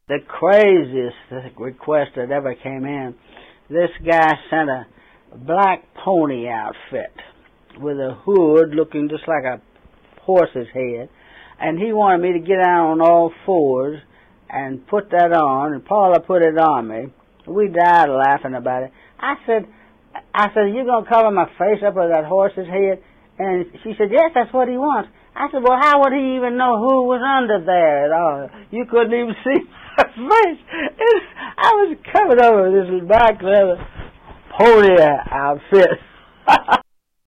The craziest request that ever came in, this guy sent a black pony outfit with a hood looking just like a horse's head, and he wanted me to get down on all fours and put that on, and Paula put it on me. We died laughing about it. I said, you going to cover my face up with that horse's head? And she said, yes, that's what he wants. I said, well, how would he even know who was under there at all? You couldn't even see my face. I was covered over with this black leather pony outfit.